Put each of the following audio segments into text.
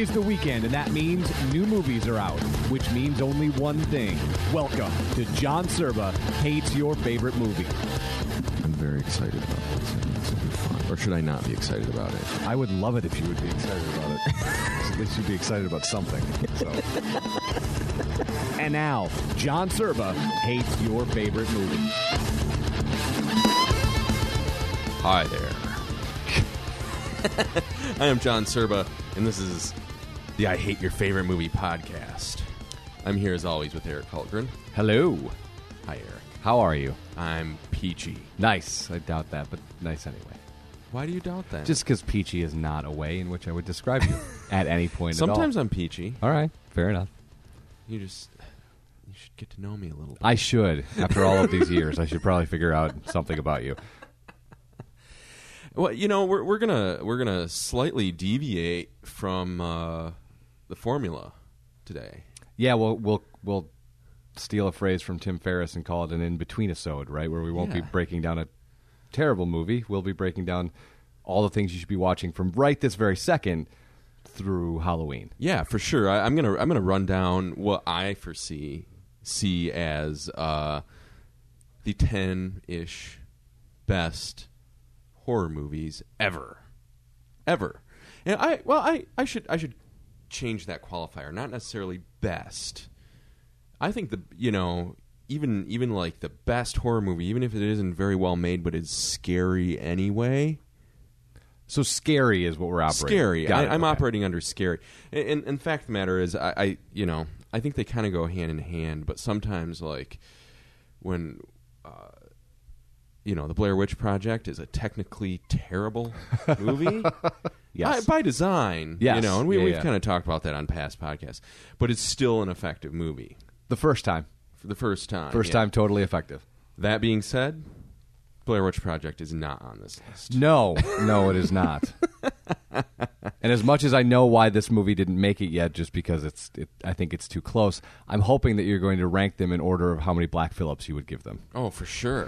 is the weekend, and that means new movies are out, which means only one thing. Welcome to John Serba Hates Your Favorite Movie. I'm very excited about this. I think this will be fun. Or should I not be excited about it? I would love it if you would be excited about it. At least you'd be excited about something. So. And now, John Serba Hates Your Favorite Movie. Hi there. I am John Serba, and this is the I Hate Your Favorite Movie podcast. I'm here as always with Eric Hultgren. Hello. Hi, Eric. How are you? I'm peachy. Nice. I doubt that, but nice anyway. Why do you doubt that? Just because peachy is not a way in which I would describe you at any point Sometimes at all. I'm peachy. All right. Fair enough. You should get to know me a little bit. I should. After all of these years, I should probably figure out something about you. Well, you know, we're gonna slightly deviate from the formula today. Yeah, we'll steal a phrase from Tim Ferriss and call it an in-between-isode, right? Where we won't be breaking down a terrible movie. We'll be breaking down all the things you should be watching from right this very second through Halloween. Yeah, for sure. I'm gonna run down what I see as the 10-ish best horror movies ever. And I should change that qualifier. Not necessarily best. I think even like the best horror movie, even if it isn't very well made, but is scary anyway. So scary is what we're operating. Scary. I'm okay. operating under scary. And fact of the matter is, I think they kind of go hand in hand. But sometimes, like when the Blair Witch Project is a technically terrible movie. Yes. By design. Yes. And we've kind of talked about that on past podcasts. But it's still an effective movie. The first time. For the first time. First time, totally effective. That being said, Blair Witch Project is not on this list. No, it is not. And as much as I know why this movie didn't make it yet, just because I think it's too close, I'm hoping that you're going to rank them in order of how many Black Phillips you would give them. Oh, for sure.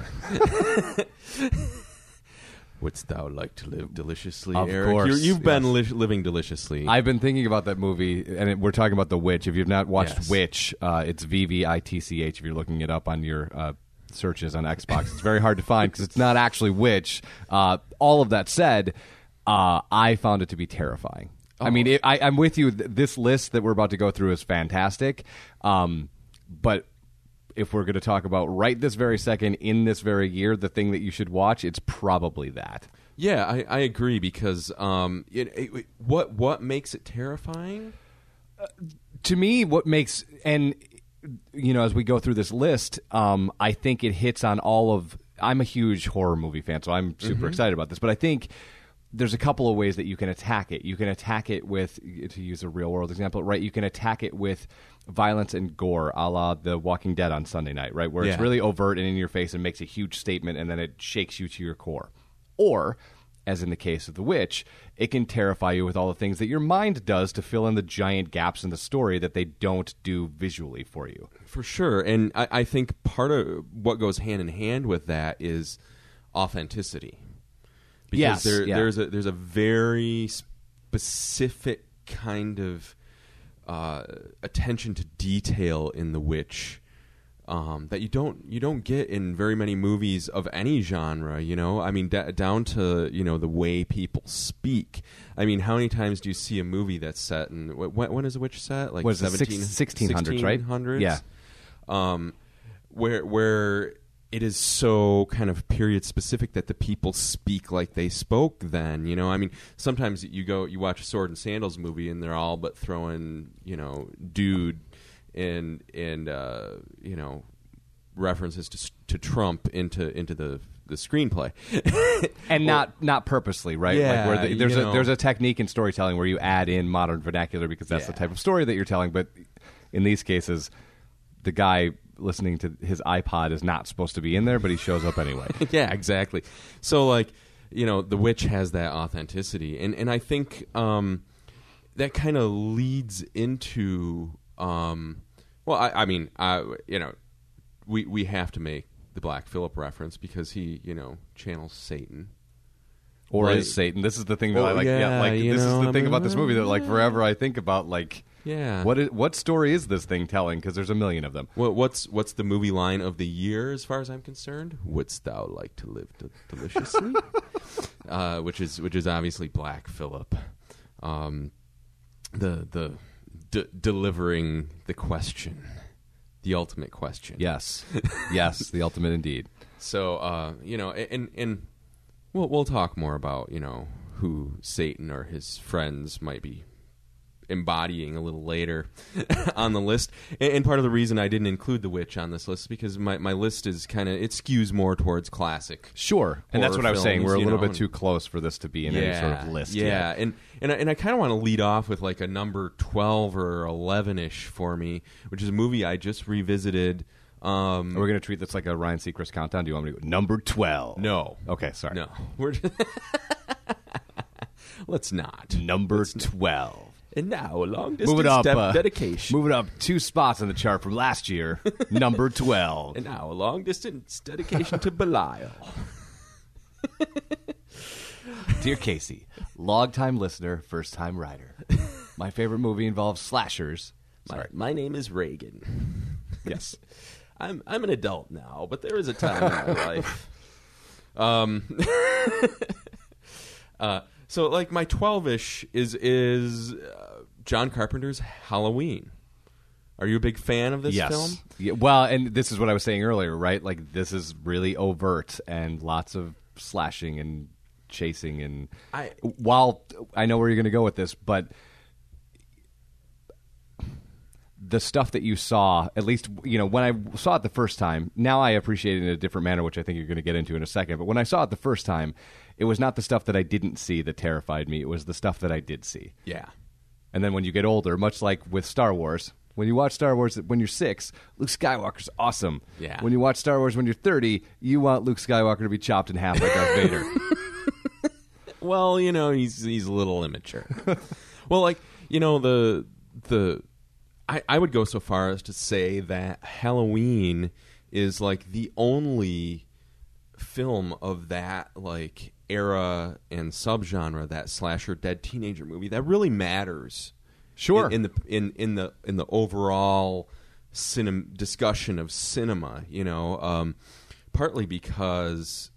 Wouldst thou like to live deliciously, of Eric? Course, You've been living deliciously. I've been thinking about that movie, and we're talking about The Witch. If you've not watched Witch, it's VVITCH. If you're looking it up on your searches on Xbox, it's very hard to find because it's not actually Witch. All of that said, I found it to be terrifying. Oh. I mean, I'm with you. This list that we're about to go through is fantastic, but if we're going to talk about right this very second, in this very year, the thing that you should watch, it's probably that. Yeah, I agree because what makes it terrifying? To me, what makes, and as we go through this list, I think it hits on all of. I'm a huge horror movie fan, so I'm super excited about this. But I think there's a couple of ways that you can attack it. You can attack it with, to use a real world example, right? You can attack it with violence and gore, a la The Walking Dead on Sunday night, right? Where it's really overt and in your face and makes a huge statement, and then it shakes you to your core. Or, as in the case of The Witch, it can terrify you with all the things that your mind does to fill in the giant gaps in the story that they don't do visually for you. For sure. And I think part of what goes hand in hand with that is authenticity. Because there's a very specific kind of attention to detail in The Witch that you don't get in very many movies of any genre. I mean, down to the way people speak. I mean, how many times do you see a movie that's set in when is The Witch set? Like 1600s, right? 1600s? Yeah. Where it is so kind of period specific that the people speak like they spoke then. I mean, sometimes you watch a Sword and Sandals movie and they're all but throwing dude and references to Trump into the screenplay, and not purposely, right? Yeah, like where there's a technique in storytelling where you add in modern vernacular because that's the type of story that you're telling. But in these cases, the guy listening to his iPod is not supposed to be in there, but he shows up anyway. Yeah, exactly. So, like, The Witch has that authenticity, and I think that kind of leads into we have to make the Black Phillip reference because he channels Satan. Or is Satan? This is the thing that I like. Yeah, like this is the thing about this movie that like forever I think about. Like, what story is this thing telling? Because there's a million of them. What's the movie line of the year as far as I'm concerned? Wouldst thou like to live deliciously? Which is obviously Black Phillip, delivering the question, the ultimate question. Yes, yes, the ultimate indeed. So and we'll talk more about who Satan or his friends might be embodying a little later on the list. And part of the reason I didn't include The Witch on this list is because my list is it skews more towards classic. Sure. And that's what I was saying. We're a little bit too close for this to be in any sort of list. Yeah. Yet. And I kind of want to lead off with like a number 12 or 11-ish for me, which is a movie I just revisited. Are we going to treat this like a Ryan Seacrest countdown? Do you want me to go number 12? No. Okay, sorry. No. Let's not. Number 12. And now, a long-distance dedication. Moving up 2 spots on the chart from last year, number 12. And now, a long-distance dedication to Belial. Dear Casey, long-time listener, first-time writer. My favorite movie involves slashers. My name is Reagan. Yes. I'm an adult now, but there is a time in my life. So, like, my 12-ish is John Carpenter's Halloween. Are you a big fan of this film? Yeah, well, and this is what I was saying earlier, right? Like, this is really overt and lots of slashing and chasing. And while I know where you're going to go with this, but the stuff that you saw, at least, when I saw it the first time, now I appreciate it in a different manner, which I think you're going to get into in a second. But when I saw it the first time, it was not the stuff that I didn't see that terrified me. It was the stuff that I did see. Yeah. And then when you get older, much like with Star Wars, when you watch Star Wars when you're 6, Luke Skywalker's awesome. Yeah. When you watch Star Wars when you're 30, you want Luke Skywalker to be chopped in half by Darth Vader. Well, he's a little immature. Well, like, I would go so far as to say that Halloween is like the only film of that like era and subgenre, that slasher dead teenager movie, that really matters. Sure. In the overall discussion of cinema, partly because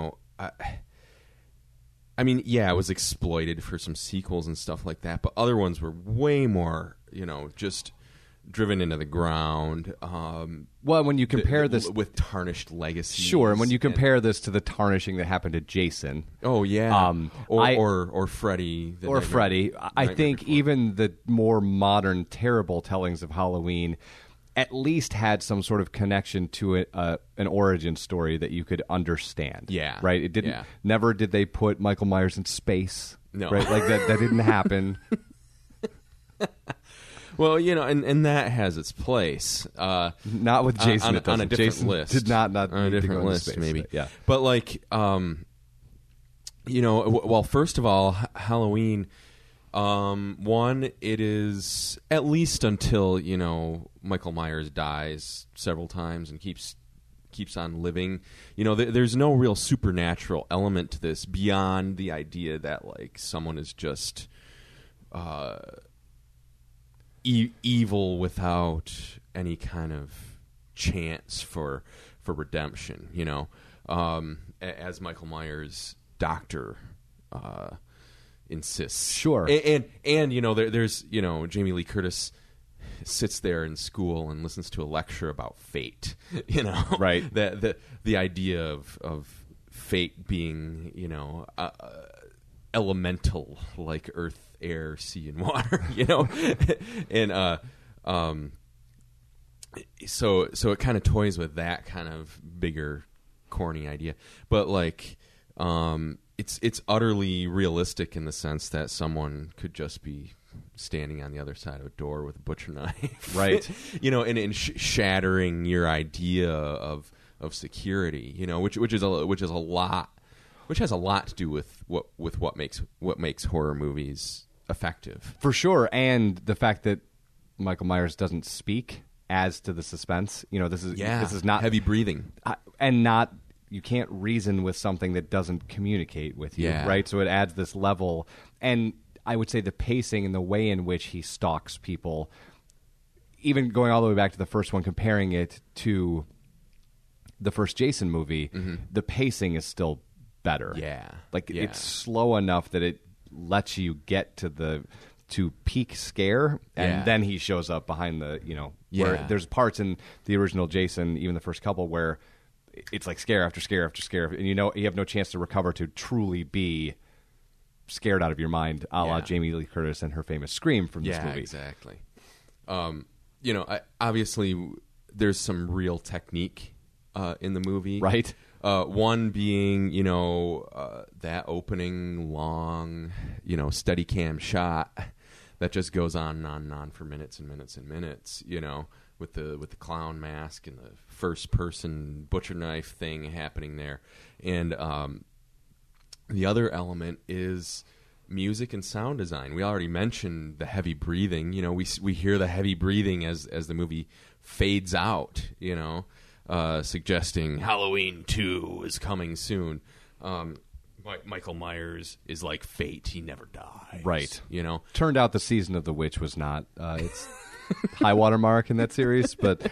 I mean, yeah, it was exploited for some sequels and stuff like that, but other ones were way more, just driven into the ground. Well, when you compare this with tarnished legacies, sure, and when you compare this to the tarnishing that happened to Jason, or Freddy, I think even the more modern, terrible tellings of Halloween at least had some sort of connection to an origin story that you could understand. Yeah, right. It didn't. Yeah. Never did they put Michael Myers in space. No, right. Like that didn't happen. Well, and that has its place. Not with Jason. On a different Jason list. Did not on a different list, space, maybe. But, yeah. But like, well, first of all, Halloween. One, it is at least until Michael Myers dies several times and keeps on living. There's no real supernatural element to this beyond the idea that like someone is just evil without any kind of chance for redemption. As Michael Myers' doctor insists. Sure. And there's Jamie Lee Curtis sits there in school and listens to a lecture about fate. Right. The idea of fate being elemental, like earth, air, sea, and water. And so it kind of toys with that kind of bigger, corny idea, but like. It's utterly realistic in the sense that someone could just be standing on the other side of a door with a butcher knife, right? And shattering your idea of security, which has a lot to do with what makes horror movies effective, for sure, and the fact that Michael Myers doesn't speak adds to the suspense. This is not heavy breathing and not reason with something that doesn't communicate with you, Yeah. right? So it adds this level, and I would say the pacing and the way in which he stalks people, even going all the way back to the first one, comparing it to the first Jason movie, the pacing is still better. Yeah. Like Yeah. it's slow enough that it lets you get to peak scare, and Yeah. then he shows up behind the, where Yeah. there's parts in the original Jason, even the first couple, where it's like scare after scare after scare, and you have no chance to recover to truly be scared out of your mind, a la Yeah. Jamie Lee Curtis and her famous scream from this movie. Exactly. Obviously, there's some real technique in the movie, Right. One being, that opening long, steady cam shot that just goes on and on and on for minutes and minutes and minutes, with the clown mask and the first person butcher knife thing happening there. And the other element is music and sound design. We already mentioned the heavy breathing. We hear the heavy breathing as the movie fades out, suggesting Halloween 2 is coming soon. Michael Myers is like fate. He never dies. Right. Turned out the season of the witch was not its high water mark in that series, but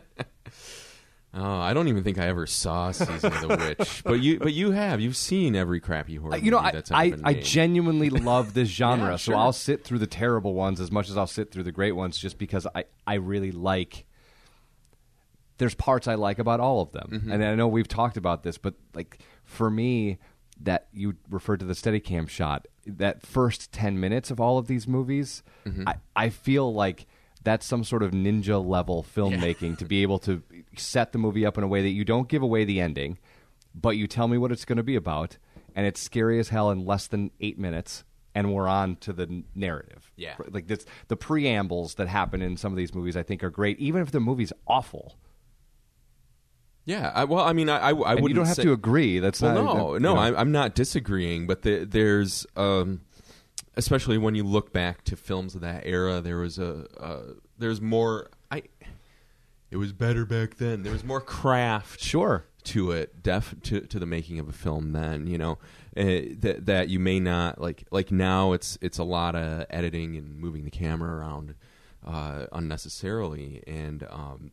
I don't even think I ever saw Season of the Witch. But you've seen every crappy horror movie that's ever been I made. genuinely love this genre, Yeah, so sure. I'll sit through the terrible ones as much as I'll sit through the great ones, just because I really like. There's parts I like about all of them, and I know we've talked about this, but like for me, that you referred to the Steadicam shot, that first 10 minutes of all of these movies, I feel like that's some sort of ninja level filmmaking to be able to set the movie up in a way that you don't give away the ending, but you tell me what it's going to be about, and it's scary as hell in less than 8 minutes, and we're on to the narrative. Yeah. Like the preambles that happen in some of these movies, I think, are great, even if the movie's awful. Yeah, I wouldn't. And you don't have say, to agree. That's well, not. I'm not disagreeing, but there's, especially when you look back to films of that era, there was there's more. It was better back then. There was more craft, Sure. to it, to the making of a film then. That you may not like now. It's a lot of editing and moving the camera around unnecessarily, and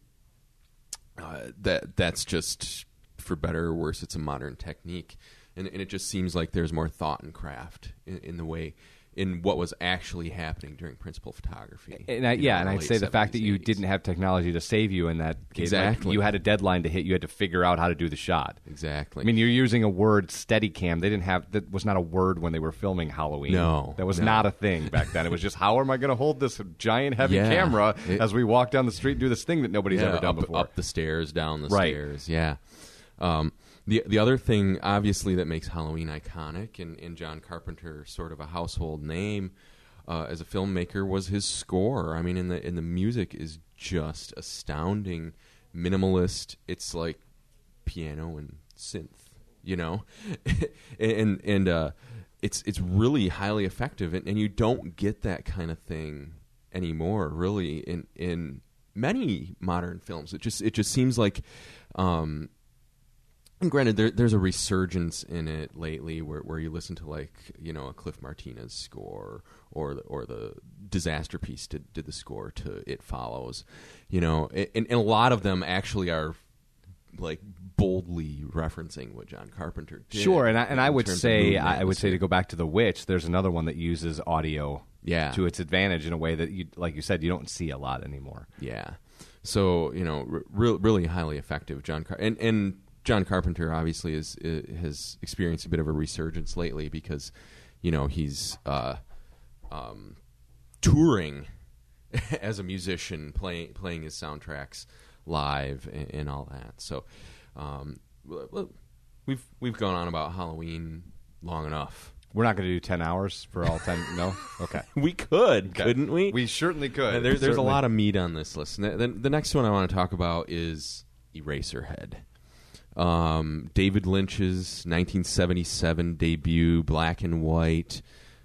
that's just, for better or worse, it's a modern technique, and it just seems like there's more thought and craft in what was actually happening during principal photography. And I'd say the fact that you didn't have technology to save you in that case, Exactly. you had a deadline to hit. You had to figure out how to do the shot. Exactly. I mean, you're using a word, Steadicam. They didn't have that was not a word when they were filming Halloween. No, that was no. not a thing back then. It was just, how am I going to hold this giant heavy camera as we walk down the street and do this thing that nobody's ever done before? Up the stairs, down the Right. stairs. Yeah. The other thing, obviously, that makes Halloween iconic and John Carpenter sort of a household name as a filmmaker was his score. I mean, in the music is just astounding, minimalist. It's like piano and synth, and it's really highly effective, and you don't get that kind of thing anymore, really, in many modern films. It just seems like. And granted, there's a resurgence in it lately, where you listen to a Cliff Martinez score, or the Disaster Piece did the score to It Follows, and a lot of them actually are like boldly referencing what John Carpenter did. Sure, and I would say to go back to The Witch. There's another one that uses audio to its advantage in a way that like you said, you don't see a lot anymore. Yeah, so really highly effective. And John Carpenter obviously has experienced a bit of a resurgence lately because, he's touring as a musician, playing his soundtracks live and all that. So we've gone on about Halloween long enough. We're not going to do 10 hours for all 10. No, okay. We could, couldn't we? We certainly could. There's a lot of meat on this list. The next one I want to talk about is Eraserhead. David Lynch's 1977 debut, black and white,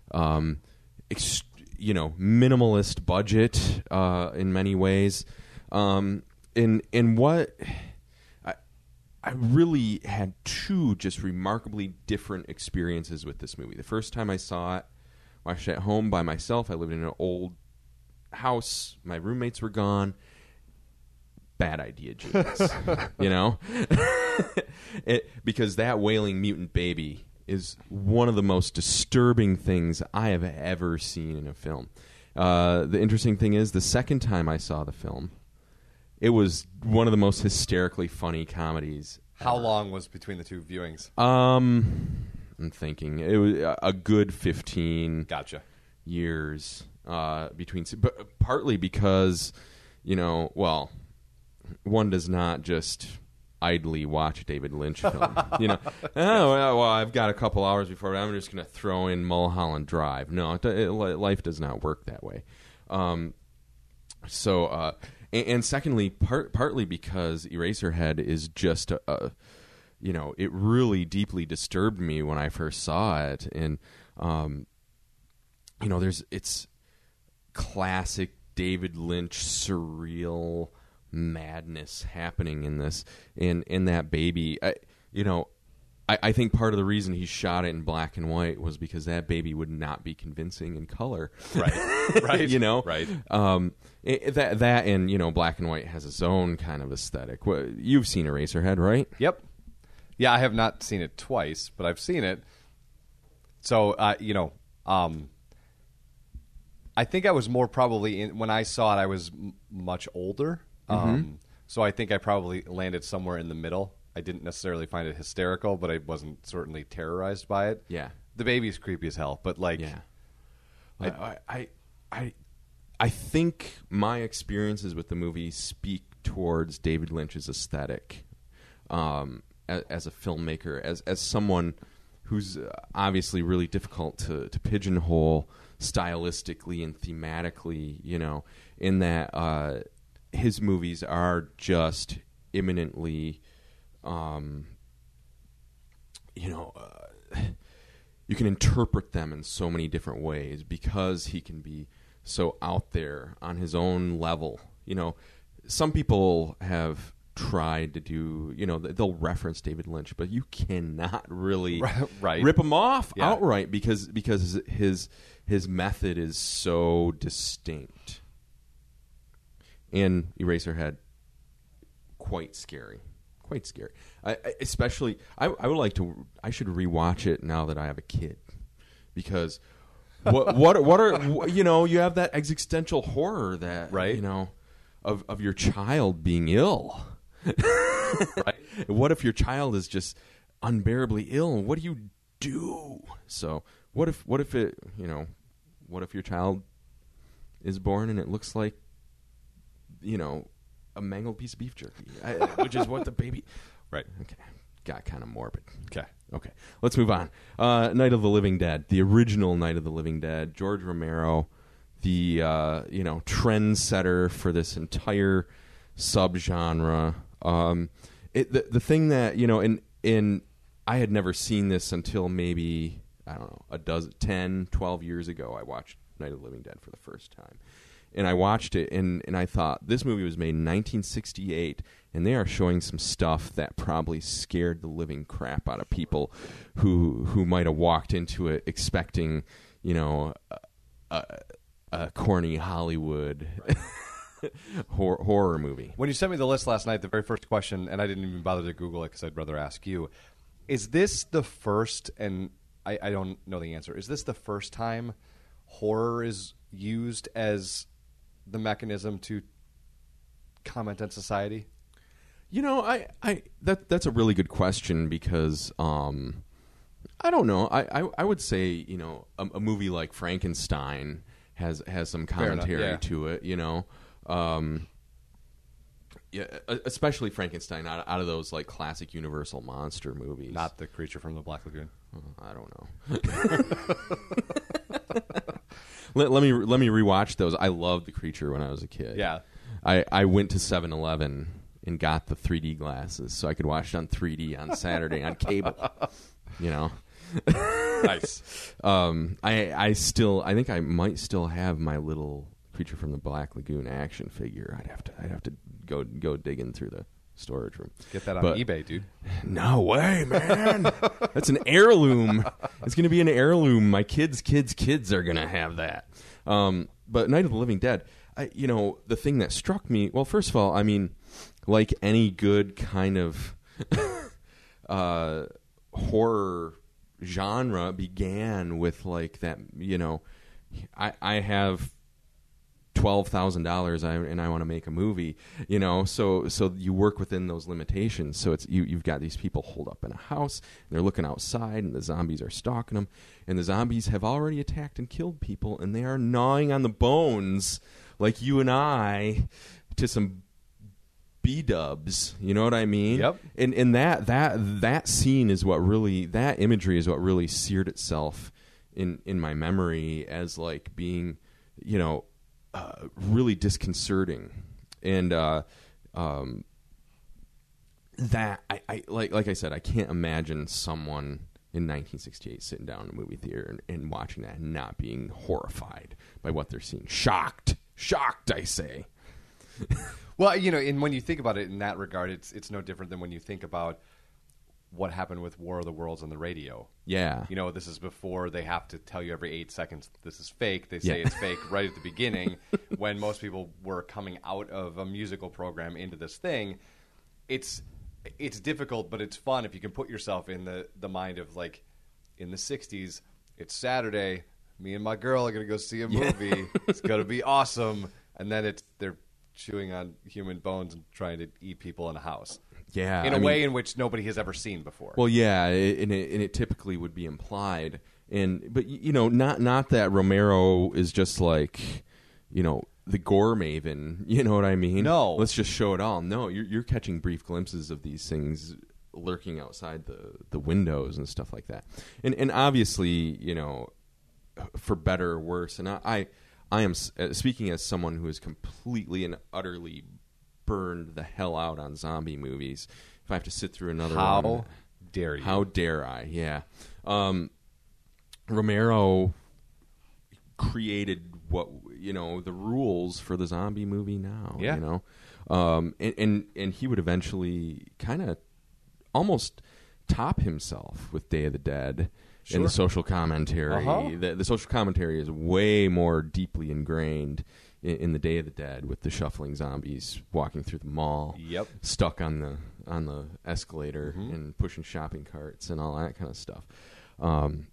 minimalist budget in many ways. In what I really had two just remarkably different experiences with this movie. The first time I saw it, watched it at home by myself. I lived in an old house. My roommates were gone. Bad idea, genius. You know? Because that wailing mutant baby is one of the most disturbing things I have ever seen in a film. The interesting thing is, the second time I saw the film, it was one of the most hysterically funny comedies. How long was between the two viewings? I'm thinking it was a good 15 years between, but partly because, well, one does not just idly watch a David Lynch film. Well, I've got a couple hours before I'm just going to throw in Mulholland Drive. No, life does not work that way. And secondly, partly because Eraserhead is just it really deeply disturbed me when I first saw it, and it's classic David Lynch surreal madness happening in this, in that baby. I think part of the reason he shot it in black and white was because that baby would not be convincing in color. Right. Right. Right. That and, black and white has its own kind of aesthetic. Well, you've seen Eraserhead, right? Yep. Yeah, I have not seen it twice, but I've seen it. So, I think I was more probably when I saw it, I was much older. So I think I probably landed somewhere in the middle. I didn't necessarily find it hysterical, but I wasn't certainly terrorized by it. Yeah. The baby's creepy as hell, but yeah. I think my experiences with the movie speak towards David Lynch's aesthetic as a filmmaker, as someone who's obviously really difficult to pigeonhole stylistically and thematically, in that his movies are just imminently, you can interpret them in so many different ways because he can be so out there on his own level. Some people have tried to do, they'll reference David Lynch, but you cannot really rip him off outright because his method is so distinct. And Eraserhead, quite scary. Quite scary. I would like to. I should rewatch it now that I have a kid, because what are you have that existential horror that of your child being ill. Right. What if your child is just unbearably ill? What do you do? So what if your child is born and it looks like a mangled piece of beef jerky, which is what the baby... Right. Okay. Got kind of morbid. Okay. Let's move on. Night of the Living Dead, the original Night of the Living Dead. George Romero, the trendsetter for this entire subgenre. The thing that in I had never seen this until maybe 10, 12 years ago. I watched Night of the Living Dead for the first time. And I watched it, and I thought, this movie was made in 1968, and they are showing some stuff that probably scared the living crap out of people who might have walked into it expecting, a corny Hollywood horror movie. When you sent me the list last night, the very first question, and I didn't even bother to Google it because I'd rather ask you, is this the first, and I don't know the answer, is this the first time horror is used as the mechanism to comment on society? That's a really good question because I don't know. I would say a movie like Frankenstein has some commentary to it. Especially Frankenstein out of those like classic Universal monster movies. Not The Creature from the Black Lagoon. I don't know. Let me rewatch those. I loved The Creature when I was a kid. Yeah. I went to 7-Eleven and got the 3D glasses so I could watch it on 3D on Saturday on cable. Nice. I think I might still have my little Creature from the Black Lagoon action figure. I'd have to go digging through storage room. Get that on eBay, dude. No way, man. That's an heirloom. It's going to be an heirloom. My kids' are going to have that. But Night of the Living Dead, the thing that struck me, well, first of all, I mean, like any good kind of horror genre began with like that, I have $12,000 and I want to make a movie, so you work within those limitations. So it's you've got these people holed up in a house and they're looking outside and the zombies are stalking them, and the zombies have already attacked and killed people and they are gnawing on the bones like you and I to some B-dubs, you know what I mean? Yep. And that scene is what really, that imagery is what really seared itself in my memory as like being, really disconcerting. And that I like I said, I can't imagine someone in 1968 sitting down in a movie theater and watching that and not being horrified by what they're seeing. Shocked, I say. Well, and when you think about it in that regard, it's no different than when you think about what happened with War of the Worlds on the radio. Yeah. This is before they have to tell you every 8 seconds this is fake. They say it's fake right at the beginning when most people were coming out of a musical program into this thing. It's difficult, but it's fun if you can put yourself in the mind of, like, in the 60s, it's Saturday, me and my girl are going to go see a movie. It's going to be awesome. And then they're chewing on human bones and trying to eat people in a house. Yeah, in a way in which nobody has ever seen before. Well, yeah, and it typically would be implied, but not that Romero is just like, the gore maven. You know what I mean? No, let's just show it all. No, you're catching brief glimpses of these things lurking outside the windows and stuff like that, and obviously, for better or worse. And I am speaking as someone who is completely and utterly burned the hell out on zombie movies. If I have to sit through another one, how dare you? How dare I? Yeah. Romero created what the rules for the zombie movie now. Yeah. And he would eventually kind of almost top himself with Day of the Dead. Sure. In the social commentary. The social commentary is way more deeply ingrained in the Day of the Dead, with the shuffling zombies walking through the mall, stuck on the escalator and pushing shopping carts and all that kind of stuff. And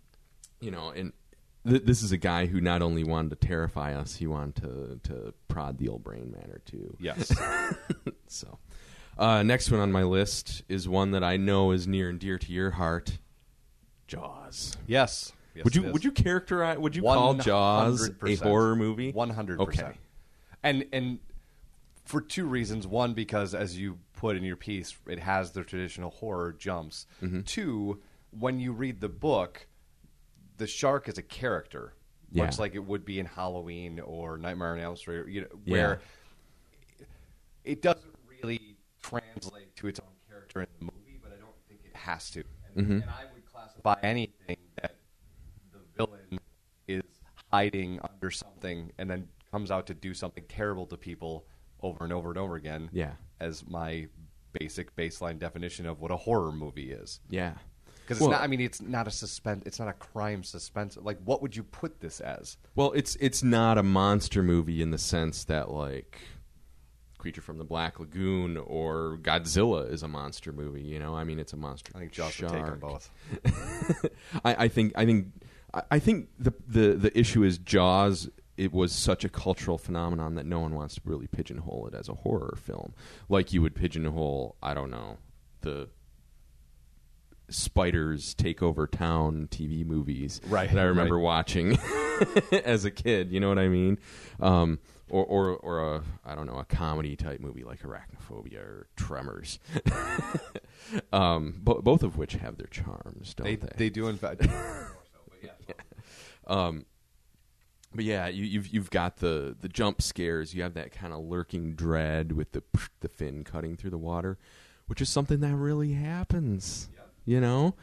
this is a guy who not only wanted to terrify us, he wanted to prod the old brain matter too. Yes. So, next one on my list is one that I know is near and dear to your heart. Jaws. Yes. Would you characterize? Would you call Jaws a horror movie? 100%. Okay. And for 2 reasons. One, because as you put in your piece, it has the traditional horror jumps. Mm-hmm. 2, when you read the book, the shark is a character, much like it would be in Halloween or Nightmare on Elm Street, where it doesn't really translate to its own character in the movie, but I don't think it has to. And I would classify anything that the villain is hiding under something and then comes out to do something terrible to people over and over and over again as my basic baseline definition of what a horror movie is. Yeah. Because it's not a suspense. It's not a crime suspense. Like, what would you put this as? Well, it's not a monster movie in the sense that, like, Creature from the Black Lagoon or Godzilla is a monster movie. It's a monster. I think Jaws would take them both. I think the issue is Jaws. It was such a cultural phenomenon that no one wants to really pigeonhole it as a horror film, like you would pigeonhole, I don't know, the Spiders Take Over Town TV movies that I remember watching as a kid. You know what I mean? Or I don't know, a comedy type movie like Arachnophobia or Tremors. Both of which have their charms, don't they? They do, in fact. But yeah, you've got the jump scares. You have that kind of lurking dread with the fin cutting through the water, which is something that really happens. Yep.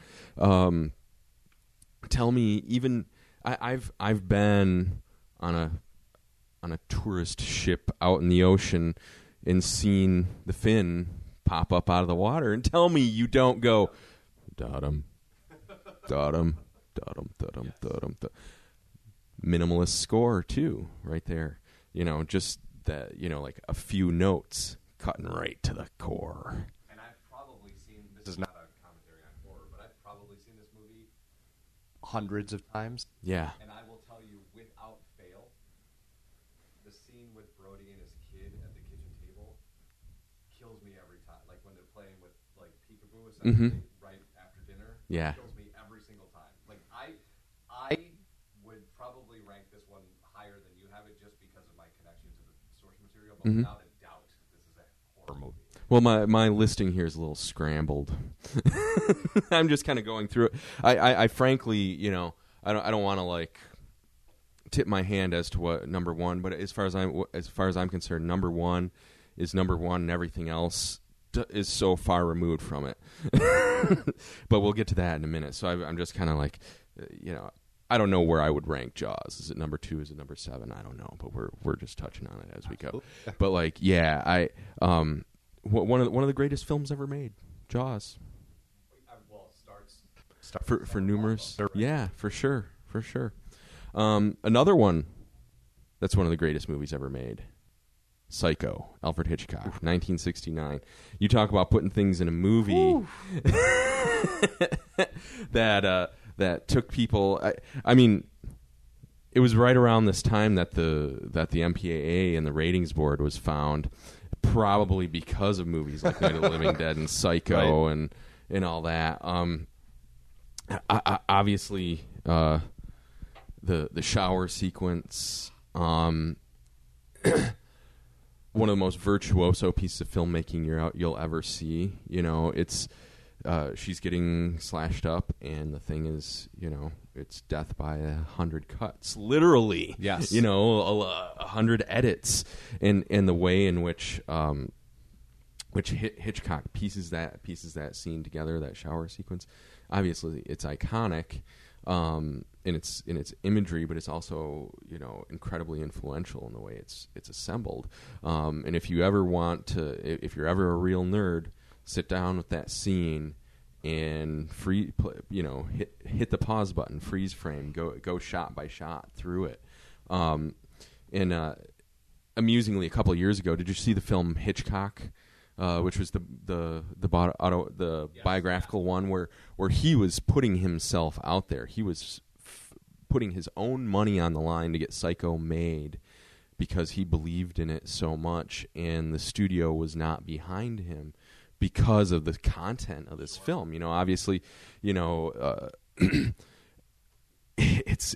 Tell me, even I've been on a tourist ship out in the ocean and seen the fin pop up out of the water, and tell me you don't go, da-dum, da-dum, da-dum, da-dum, da-dum, da-dum. Minimalist score, too, right there. Just that, like a few notes cutting right to the core. And I've probably seen, this is not a commentary on horror, but I've probably seen this movie hundreds of times. Yeah. And I will tell you, without fail, the scene with Brody and his kid at the kitchen table kills me every time. Like when they're playing with like peekaboo essentially right after dinner. Yeah. It kills me every single time. Like I would probably rank this one higher than you have it just because of my connection to the source material, but without a doubt this is a horror movie. Well, my listing here is a little scrambled. I'm just kind of going through it. I frankly, I don't want to like tip my hand as to what number one, but as far as I'm concerned, number one is number one, and everything else is so far removed from it. But we'll get to that in a minute. So I'm just kind of like, I don't know where I would rank Jaws. Is it number 2? Is it number 7? I don't know, but we're just touching on it as we go. But like, yeah, one of the greatest films ever made, Jaws. Well, for numerous, yeah, for sure. Another one that's one of the greatest movies ever made, Psycho, Alfred Hitchcock, 1969. You talk about putting things in a movie that took people. I mean, it was right around this time that the MPAA and the ratings board was found, probably because of movies like Night of the Living Dead and Psycho and all that. Obviously, the shower sequence. One of the most virtuoso pieces of filmmaking you'll ever see. It's she's getting slashed up, and the thing is, it's death by 100 cuts, literally. Yes. 100 edits, and the way in which Hitchcock pieces that scene together, that shower sequence. Obviously, it's iconic. In its imagery, but it's also incredibly influential in the way it's assembled. And if you ever if you're ever a real nerd, sit down with that scene and hit the pause button, freeze frame, go shot by shot through it. And amusingly, a couple of years ago, did you see the film Hitchcock? Which was the biographical one where he was putting himself out there. He was putting his own money on the line to get Psycho made because he believed in it so much, and the studio was not behind him because of the content of this film. Obviously, it's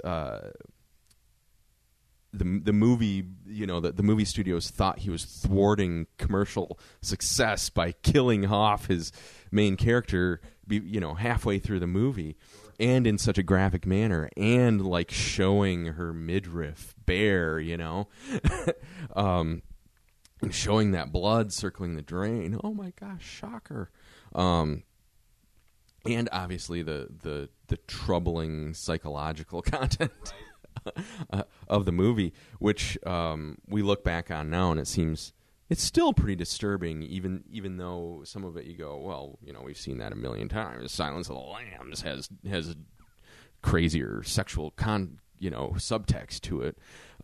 the movie, the movie studios thought he was thwarting commercial success by killing off his main character, halfway through the movie, and in such a graphic manner, and like showing her midriff bare, and showing that blood circling the drain. Oh my gosh, shocker! And obviously the troubling psychological content. Of the movie, which we look back on now, and it seems it's still pretty disturbing, even though some of it you go, well, we've seen that a million times. Silence of the Lambs has crazier sexual subtext to it,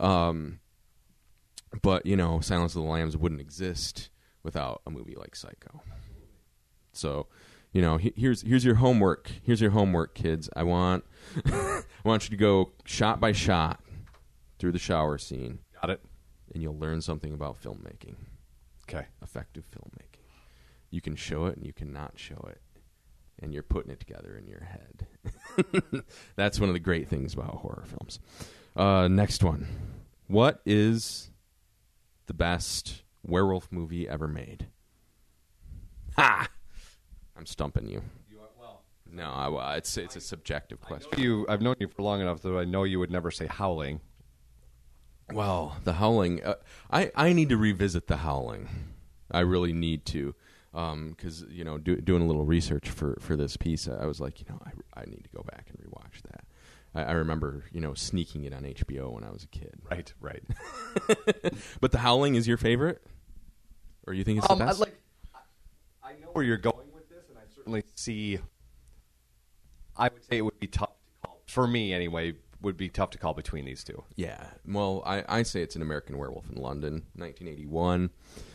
but Silence of the Lambs wouldn't exist without a movie like Psycho. So, here's your homework. Here's your homework, kids. I want you to go shot by shot through the shower scene. Got it. And you'll learn something about filmmaking. Okay. Effective filmmaking. You can show it and you cannot show it. And you're putting it together in your head. That's one of the great things about horror films. Next one. What is the best werewolf movie ever made? Ha! I'm stumping you. No, it's a subjective question. I've known you for long enough that I know you would never say Howling. Well, The Howling. I need to revisit The Howling. I really need to, because doing a little research for this piece, I was like, I need to go back and rewatch that. I remember sneaking it on HBO when I was a kid. Right. But The Howling is your favorite, or you think it's the best? I know where you're going with this, and I certainly see. I would say it would be tough to call, for me anyway. Would be tough to call between these two. Yeah, well, I say it's An American Werewolf in London, 1981.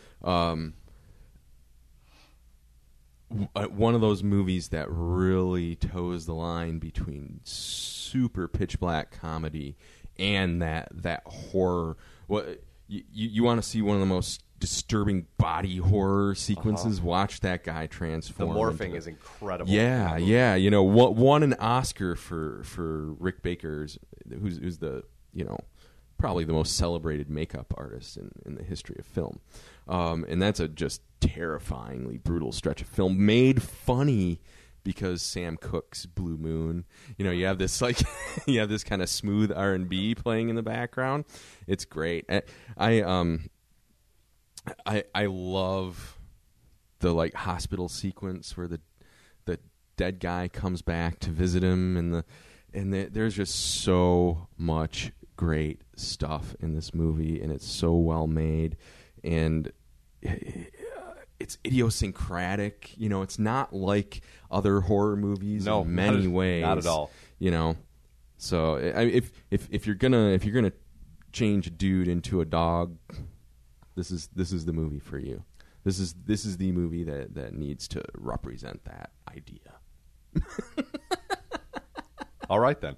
One of those movies that really toes the line between super pitch black comedy and that horror. You want to see one of the most disturbing body horror sequences? Watch that guy transform. The morphing is incredible. Yeah, yeah. You know, won an Oscar for Rick Baker's, who's the, you know, probably the most celebrated makeup artist in the history of film. And that's a just terrifyingly brutal stretch of film, made funny because Sam Cooke's Blue Moon. You know, you have this like you have this kind of smooth R&B playing in the background. It's great. I love the like hospital sequence where the dead guy comes back to visit him, and there's just so much great stuff in this movie, and it's so well made, and it's idiosyncratic. You know, it's not like other horror movies in many ways. Not at all. You know, so if you're gonna change a dude into a dog, this is the movie for you. This is the movie that needs to represent that idea. All right then.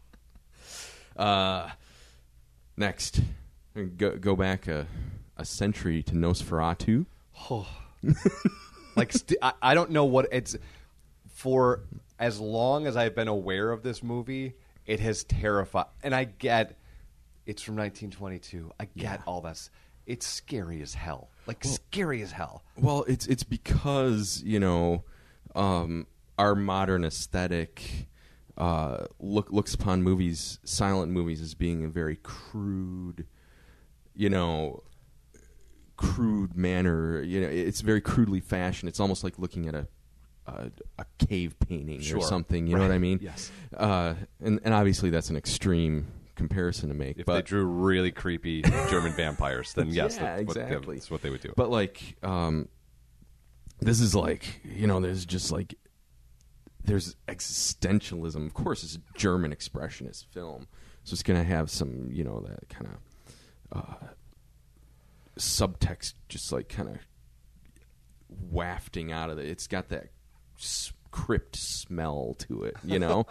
Next, go back a century to Nosferatu. Oh. Like I don't know what it's for. As long as I've been aware of this movie, it has terrified. And I get it's from 1922. I get all this. It's scary as hell. Scary as hell. Well, it's because, you know, our modern aesthetic looks upon movies, silent movies, as being a very crude, you know, crude manner. You know, it's very crudely fashioned. It's almost like looking at a cave painting or something. You know what I mean? Yes. And obviously that's an extreme comparison to make. If they drew really creepy German vampires, then yes, exactly. That's what they would do. But like, this is like, you know, there's existentialism. Of course, it's a German expressionist film, so it's going to have some, you know, that kind of subtext, just like kind of wafting out of it. It's got that crypt smell to it, you know.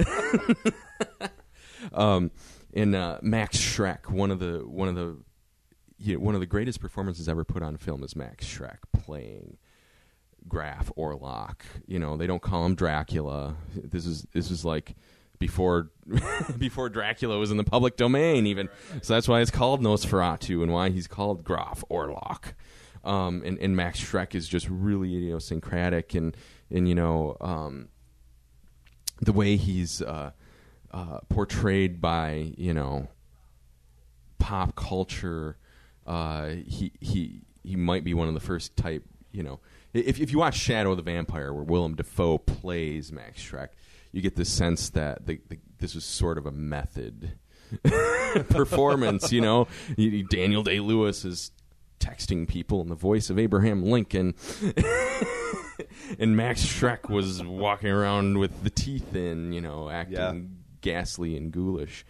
And Max Schreck, one of the greatest performances ever put on film is Max Schreck playing Graf Orlok. You know, they don't call him Dracula. This is like before Dracula was in the public domain, even. So that's why it's called Nosferatu and why he's called Graf Orlok. And Max Schreck is just really idiosyncratic, and you know, the way he's portrayed by, you know, pop culture. He might be one of the first type, you know. If you watch Shadow of the Vampire, where Willem Dafoe plays Max Schreck, you get the sense that this was sort of a method performance. You know, Daniel Day-Lewis is texting people in the voice of Abraham Lincoln, and Max Schreck was walking around with the teeth in, you know, acting ghastly and ghoulish.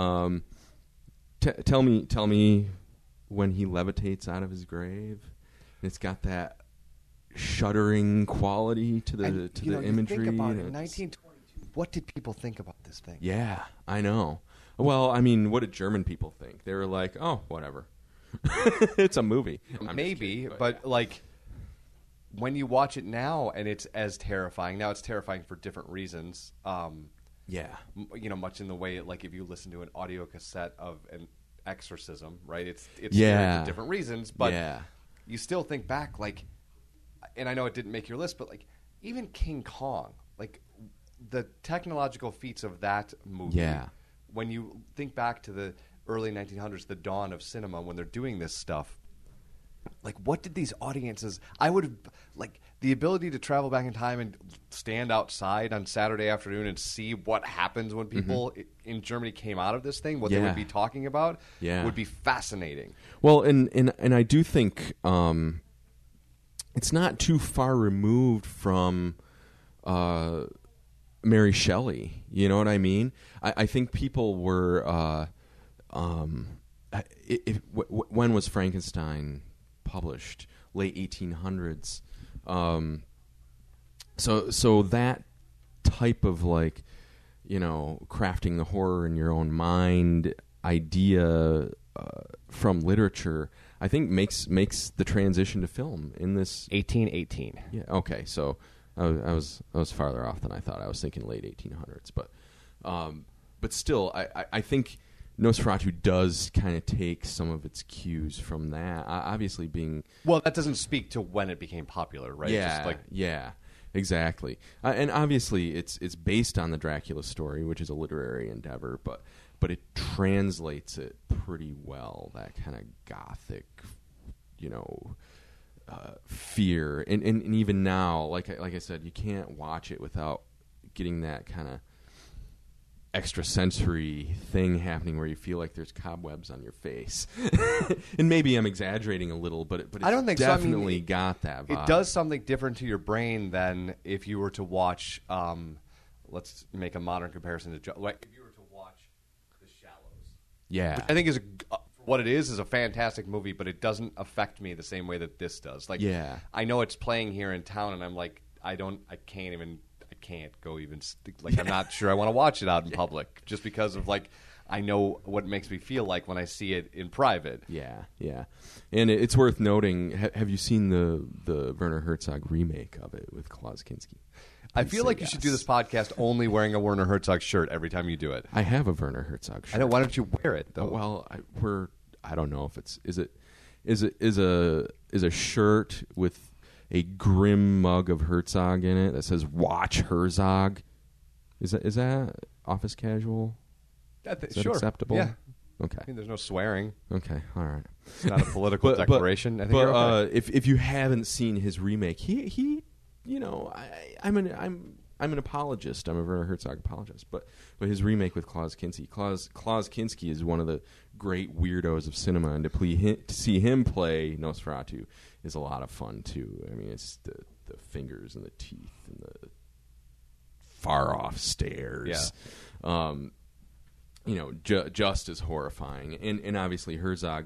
Tell me when he levitates out of his grave. It's got that shuddering quality to the imagery. Think about it. 1922. What did people think about this thing? Yeah, I know. Well, I mean, what did German people think? They were like, "Oh, whatever." It's a movie. Maybe, but like when you watch it now, and it's as terrifying. Now it's terrifying for different reasons. Yeah, you know, much in the way, like if you listen to an audio cassette of an exorcism, right? It's for different reasons, but you still think back, like, and I know it didn't make your list, but like even King Kong, like the technological feats of that movie. Yeah, when you think back to the early 1900s, the dawn of cinema, when they're doing this stuff, like what did these audiences? I would have like the ability to travel back in time and stand outside on Saturday afternoon and see what happens when people in Germany came out of this thing, what they would be talking about, would be fascinating. Well, and I do think it's not too far removed from Mary Shelley. You know what I mean? I think people were. When was Frankenstein published? Late 1800s. So that type of like, crafting the horror in your own mind idea from literature, I think makes the transition to film in this 1818. Yeah. Okay. So I was farther off than I thought. I was thinking late 1800s, but still, I think Nosferatu does kind of take some of its cues from that. Obviously, being that doesn't speak to when it became popular, right? Yeah, exactly. And obviously, it's based on the Dracula story, which is a literary endeavor, but it translates it pretty well. That kind of gothic, fear, and even now, like I said, you can't watch it without getting that kind of extrasensory thing happening where you feel like there's cobwebs on your face. And maybe I'm exaggerating a little, but it's I don't think definitely so. I mean, got that vibe. It does something different to your brain than if you were to watch, let's make a modern comparison to, like if you were to watch The Shallows. Yeah. Which I think is what it is a fantastic movie, but it doesn't affect me the same way that this does. Like, yeah. I know it's playing here in town, and I'm like, I can't go even, like, I'm not sure I want to watch it out in public just because of, like, I know what it makes me feel like when I see it in private. Yeah, yeah. And it's worth noting, have you seen the Werner Herzog remake of it with Klaus Kinski? I feel like you should do this podcast only wearing a Werner Herzog shirt every time you do it. I have a Werner Herzog shirt. I know. Why don't you wear it, though? Well, I don't know if is a shirt with a grim mug of Herzog in it that says "Watch Herzog." Is that office casual? Is that sure. acceptable? Yeah. Okay. I mean, there's no swearing. Okay. All right. It's not a political declaration. I think you're okay. If you haven't seen his remake, he I'm an apologist. I'm a Werner Herzog apologist, but his remake with Klaus Kinski. Klaus Kinski is one of the great weirdos of cinema, and to see him play Nosferatu is a lot of fun too. I mean, it's the fingers and the teeth and the far off stares. Yeah. Just as horrifying, and obviously Herzog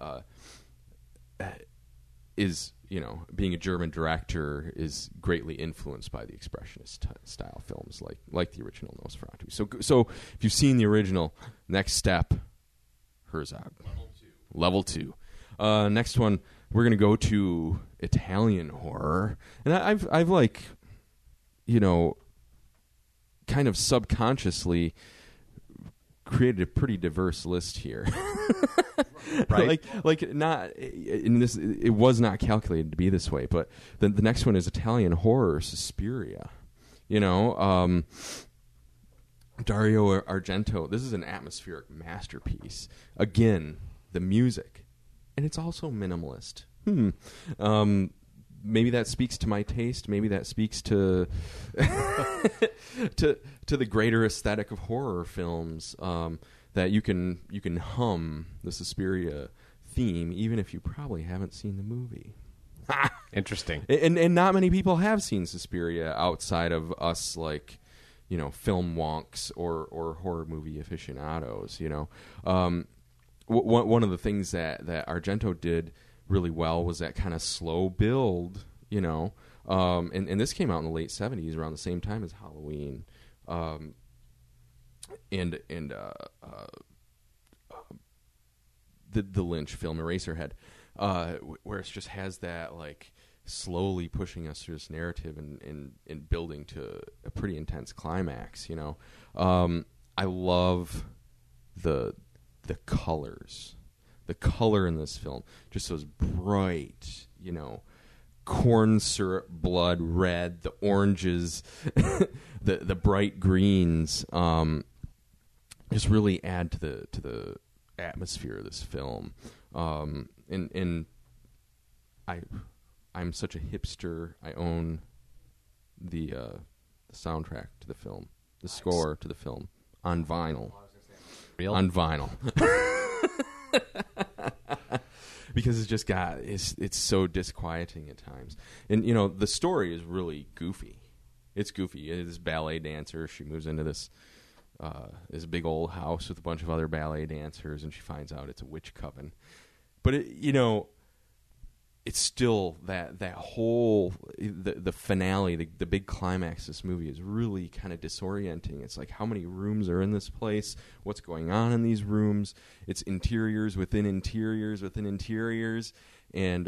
is, being a German director, is greatly influenced by the expressionist style films like the original Nosferatu. So if you've seen the original, next step, Herzog. Level 2. Next one, we're gonna go to Italian horror, and I've like, kind of subconsciously created a pretty diverse list here. Right. like not in this, it was not calculated to be this way, but the next one is Italian horror, Suspiria. Dario Argento. This is an atmospheric masterpiece. Again, the music, and it's also minimalist. Maybe that speaks to my taste. Maybe that speaks to to the greater aesthetic of horror films. That you can hum the Suspiria theme even if you probably haven't seen the movie. Interesting. And not many people have seen Suspiria outside of us, like, film wonks or horror movie aficionados. One of the things that Argento did really well was that kind of slow build. And this came out in the late 70s, around the same time as Halloween. The Lynch film Eraserhead, where it just has that, like, slowly pushing us through this narrative and building to a pretty intense climax. I love the colors, the color in this film, just those bright, corn syrup blood red, the oranges, the bright greens. Just really add to the atmosphere of this film, and I'm such a hipster. I own the soundtrack to the film, the score to the film on vinyl. Real? On vinyl. because it's so disquieting at times. And the story is really goofy. It's goofy. It's this ballet dancer. She moves into this big old house with a bunch of other ballet dancers, and she finds out it's a witch coven. But it's still that whole the finale, the big climax of this movie is really kind of disorienting. It's like, how many rooms are in this place? What's going on in these rooms? It's interiors within interiors within interiors, and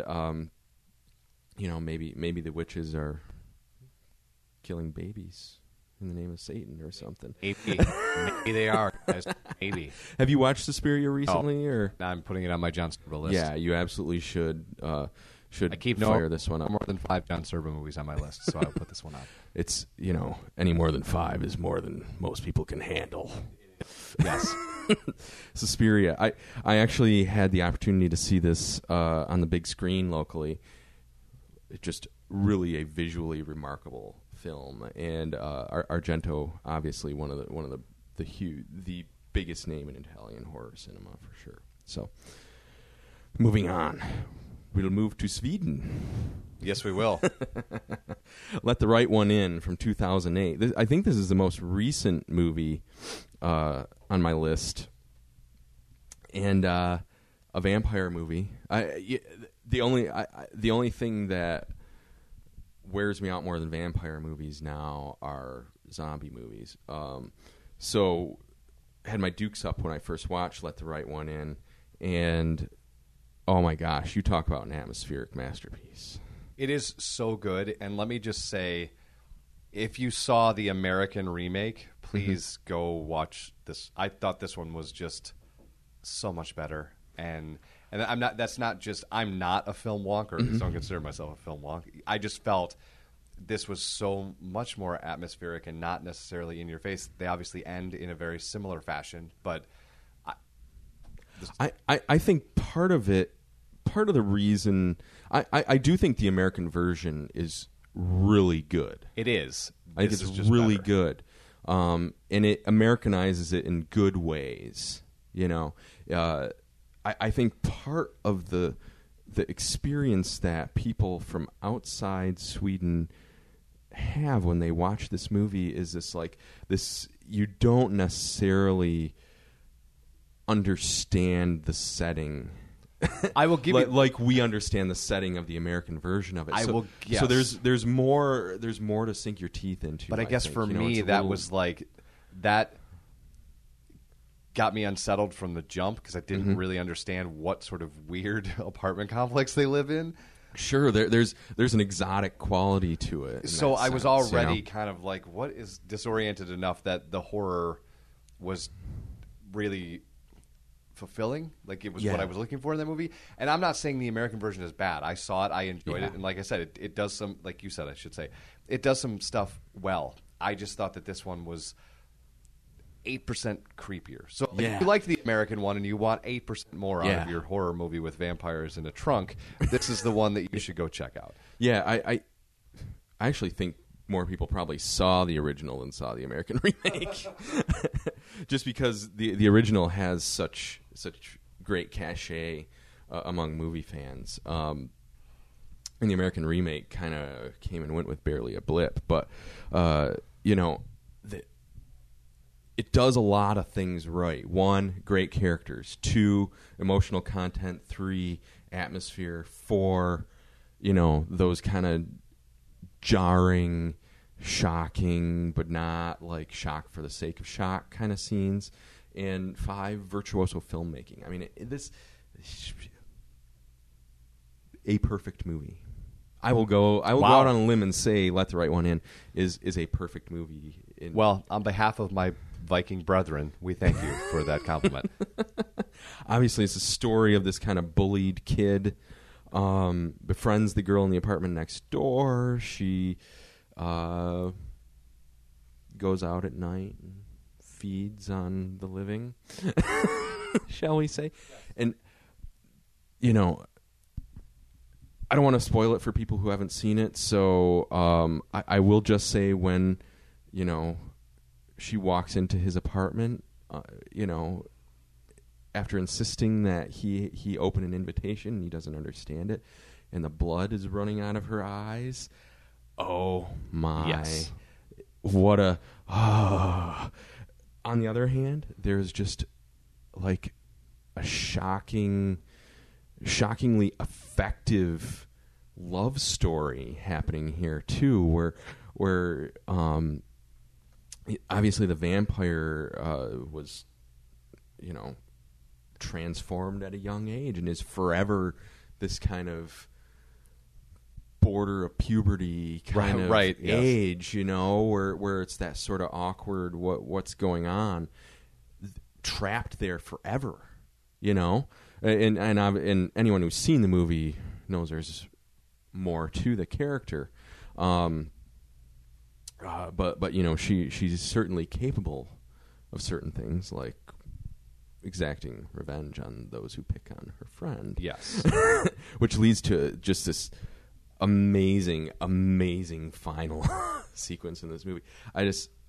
maybe the witches are killing babies in the name of Satan or something. Maybe they are, guys. Maybe. Have you watched Suspiria recently? Or I'm putting it on my John Serba list. Yeah, you absolutely should. I keep fire this one up. More than 5 John Serba movies on my list, so I'll put this one on. It's any more than 5 is more than most people can handle. Yes. Suspiria. I actually had the opportunity to see this on the big screen locally. It's just really a visually remarkable film, and Argento, obviously one of the biggest name in Italian horror cinema for sure. So, moving on, we'll move to Sweden. Yes, we will. Let the Right One In from 2008. I think this is the most recent movie on my list, and a vampire movie. The only thing that wears me out more than vampire movies now are zombie movies. So had my dukes up when I first watched Let the Right One In, and oh my gosh, you talk about an atmospheric masterpiece. It is so good, and let me just say, if you saw the American remake, please go watch this. I thought this one was just so much better, and I'm not. That's not just. I'm not a film wonker. I don't consider myself a film wonk. I just felt this was so much more atmospheric and not necessarily in your face. They obviously end in a very similar fashion, but I think part of the reason I do think the American version is really good. It is. I think it's really good, and it Americanizes it in good ways. I think part of the experience that people from outside Sweden have when they watch this movie is this you don't necessarily understand the setting. I will give you like we understand the setting of the American version of it. Yes. So there's more to sink your teeth into. But I guess for me that was like that got me unsettled from the jump because I didn't really understand what sort of weird apartment complex they live in. Sure, there's an exotic quality to it. So I was already kind of like, what is disoriented enough that the horror was really fulfilling, like it was what I was looking for in that movie. And I'm not saying the American version is bad. I saw it, I enjoyed it, and like I said, it does some, like you said, I should say, it does some stuff well. I just thought that this one was 8% creepier. So if you liked the American one and you want 8% more out of your horror movie with vampires in a trunk, this is the one that you should go check out. Yeah, I actually think more people probably saw the original than saw the American remake. Just because the original has such great cachet among movie fans. And the American remake kind of came and went with barely a blip. But, it does a lot of things right. 1, great characters. 2, emotional content. 3, atmosphere. 4, those kind of jarring, shocking, but not like shock for the sake of shock kind of scenes. And 5, virtuoso filmmaking. I mean, this a perfect movie. I will go out on a limb and say Let the Right One In is a perfect movie. Well, on behalf of my Viking brethren, we thank you for that compliment. Obviously, it's a story of this kind of bullied kid befriends the girl in the apartment next door. She goes out at night and feeds on the living, shall we say. And, I don't want to spoil it for people who haven't seen it, so I will just say when, she walks into his apartment, after insisting that he open an invitation, he doesn't understand it, and the blood is running out of her eyes. Oh my! Yes. What a. On the other hand, there's just like a shockingly effective love story happening here too, where obviously the vampire was, transformed at a young age and is forever this kind of border of puberty kind of age, where it's that sort of awkward what's going on, trapped there forever, and anyone who's seen the movie knows there's more to the character, but she's certainly capable of certain things like exacting revenge on those who pick on her friend. Yes. Which leads to just this amazing final sequence in this movie. I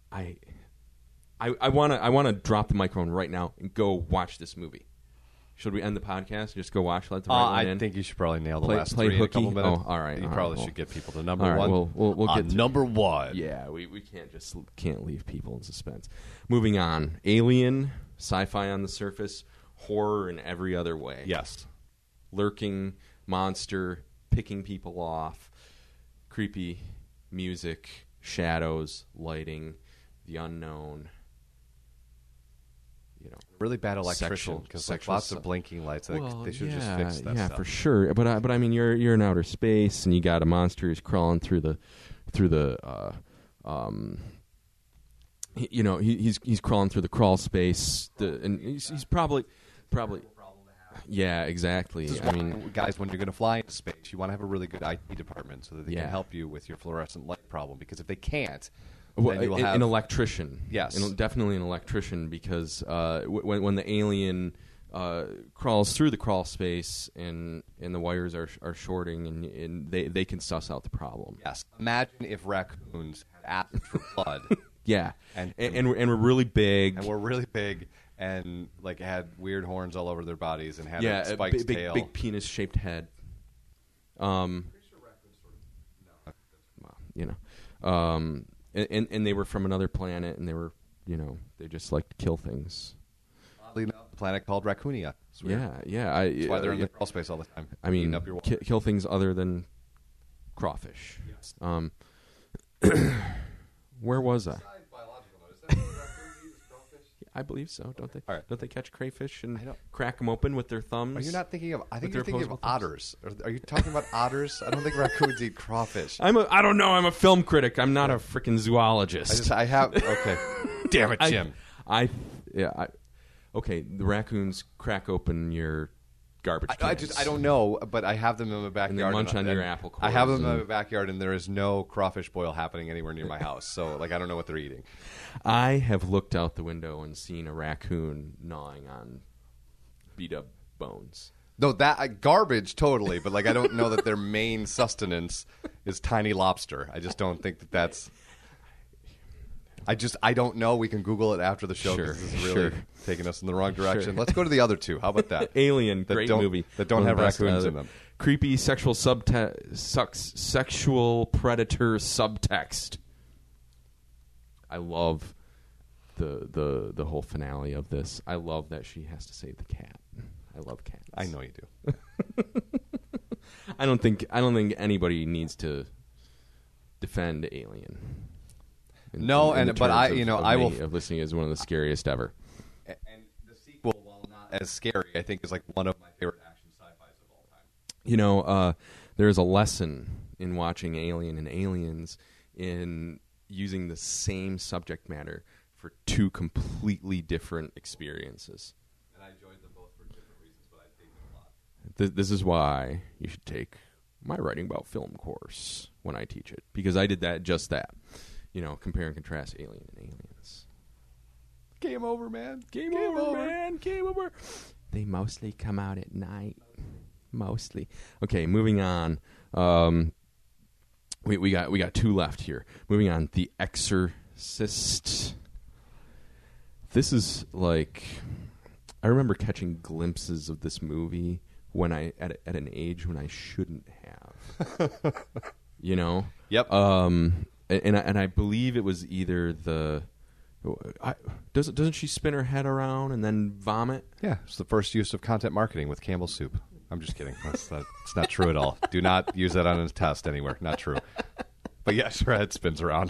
want to drop the microphone right now and go watch this movie. Should we end the podcast and just go watch Let the Right One In? I think you should probably nail the play last three in a couple minutes. Oh, all right. You probably should get people to number all right, one. We'll get to number one. Yeah, we can't leave people in suspense. Moving on. Alien, sci-fi on the surface, horror in every other way. Yes. Lurking monster, picking people off, creepy music, shadows, lighting, the unknown. Really bad electrician because lots of blinking lights. They should just fix that stuff. Yeah, for sure. But I mean, you're in outer space and you got a monster who's crawling through the he's crawling through the crawl space, and he's probably. Yeah, exactly. I mean, guys, when you're going to fly into space, you want to have a really good IT department so that they can help you with your fluorescent light problem. Because if they can't, then you will have an electrician. Yes, definitely an electrician. Because when the alien crawls through the crawl space and the wires are shorting and they can suss out the problem. Yes. Imagine if raccoons had asked for blood. Yeah, and we're really big. And we're really big. And had weird horns all over their bodies and had a spiked tail. Big penis-shaped head. And they were from another planet, and they were, they just like to kill things. Oddly enough, a planet called Racoonia. Yeah. That's why they're in the crawl space all the time. I mean, up your kill things other than crawfish. Yes. Where was I? I believe so, don't they? Right. Don't they catch crayfish and crack them open with their thumbs? Are you not thinking of? I think you're thinking of otters. Are you talking about otters? I don't think raccoons eat crawfish. I don't know. I'm a film critic. I'm not a freaking zoologist. Okay. Damn it, Jim. Okay. The raccoons crack open your garbage cans. I don't know, but I have them in my backyard. And they munch on your apple cores. I have them in my backyard, and there is no crawfish boil happening anywhere near my house. So, I don't know what they're eating. I have looked out the window and seen a raccoon gnawing on beat-up bones. No, that garbage totally, but I don't know that their main sustenance is tiny lobster. I just don't think that's. I don't know. We can Google it after the show because this is really taking us in the wrong direction. Let's go to the other two. How about that? Alien, great movie that don't have raccoons in them. Creepy sexual sexual predator subtext. I love the whole finale of this. I love that she has to save the cat. I love cats. I know you do. I don't think anybody needs to defend Alien. No, but I will of listening is one of the scariest ever. And the sequel, while not as scary, I think is one of my favorite action sci-fis of all time. There's a lesson in watching Alien and Aliens in using the same subject matter for two completely different experiences. And I enjoyed them both for different reasons, but I dig them a lot. This is why you should take my writing about film course when I teach it, because I did just that. Compare and contrast Alien and Aliens. Game over, man. Game over. They mostly come out at night. Mostly. Okay, moving on. We got two left here. Moving on. The Exorcist. This is I remember catching glimpses of this movie when I at an age when I shouldn't have. You know? Yep. And I believe it was either doesn't she spin her head around and then vomit? Yeah, it's the first use of content marketing with Campbell's soup. I'm just kidding. It's not true at all. Do not use that on a test anywhere. Not true. But yes, her head spins around.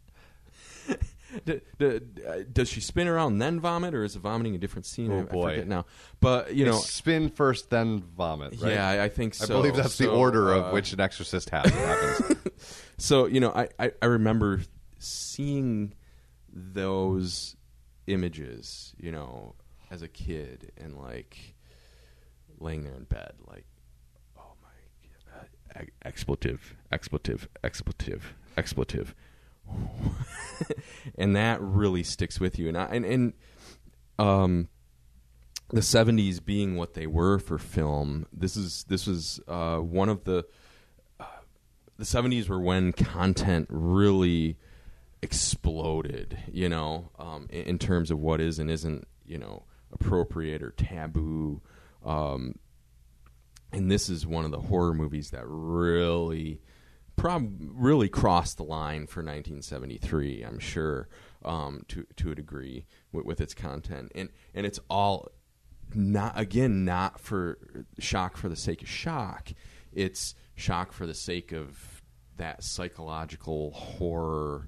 Does she spin around and then vomit, or is it vomiting a different scene? Oh, boy. I forget now. But They spin first, then vomit. Right? Yeah, I think so. I believe that's the order of which an exorcist happens. So I remember seeing those images, as a kid, and like laying there in bed, like, oh my God, expletive. And that really sticks with you. And the 70s being what they were for film, this was one of the 70s were when content really exploded, in terms of what is and isn't, appropriate or taboo. And this is one of the horror movies that really crossed the line for 1973, I'm sure, to a degree with its content. And it's all not for shock for the sake of shock. It's shock for the sake of that psychological horror,